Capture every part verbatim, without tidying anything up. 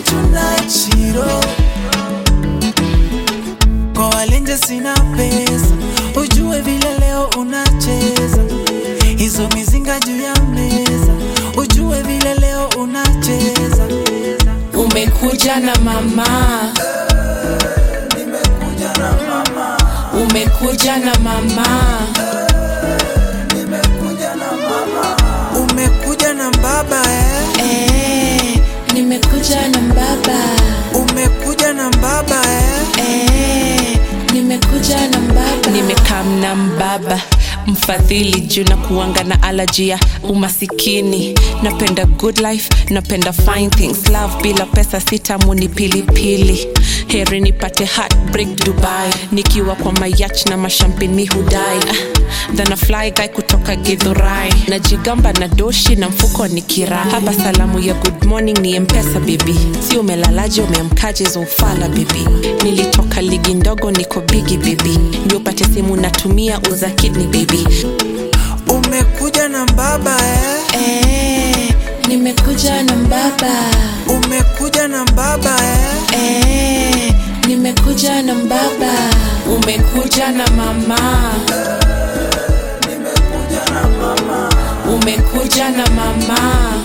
tonight, Shiro. Kwa walenje sina pesa, ujue vile leo unacheza. Hizo mizinga juu ya meza, ujue vile leo unacheza. Umekuja na mama, nimekuja na mama. Umekuja na mama, nimekuja na mama. Umekuja na baba eh? Eh, nimekuja na baba. Umekuja na baba eh? Eh, nimekuja na baba. Nimekam na mbaba mfadhili juu na kuanga na allergia umasikini. Napenda good life, napenda fine things. Love bila pesa sitamu ni pili pili. Heri nipate heartbreak Dubai, nikiwa kwa mayach na mashampini mi hudai. Then a fly guy kutoka Githurai, najigamba na doshi na mfuko ni kira. Hapa salamu ya good morning ni M-Pesa baby. Si umelalaje umeamkaje zo ufala baby. Nilitoka ligi ndogo niko bigi baby. Ndio upate simu natumia uza kidney baby. Umekuja na baba eh? Eh, nimekuja na baba. Umekuja na baba eh? Eh, nimekuja na baba. Umekuja na mama. Nimekuja na mama. Umekuja na mama.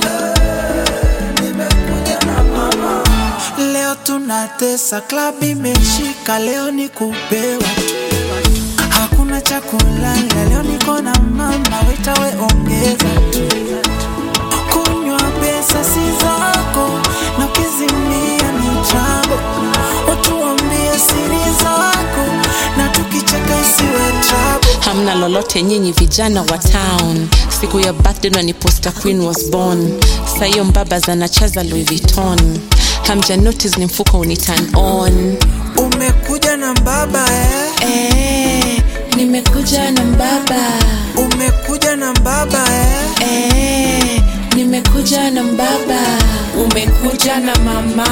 Nimekuja na mama. Leo tunatesa, club imeshika, leo ni kupewa. Hakuna chakula, leo niko na mama, wita we ongeza tu. Kunywa pesa si zako, na ukizimia ni jambo. Utuambie siri zako, na tukicheka isiwe trouble. Hamna lolote nyinyi vijana wa town. Siku ya birthday na ni poster queen was born. Sayo mbaba zanacheza Louis Vuitton. Hamja notice ni mfuko uni turn on. Umekuja na baba eh? Eh, nimekuja na baba. Umekuja na baba eh? Eh, nimekuja na baba. Umekuja na mama.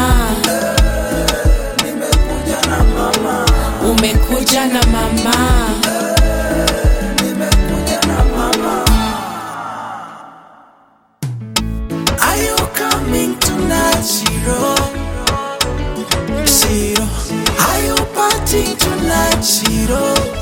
Nimekuja na mama. Umekuja na mama. Nimekuja na mama. Are you coming tonight, Shiro? Shiro. Are you partying tonight, Shiro?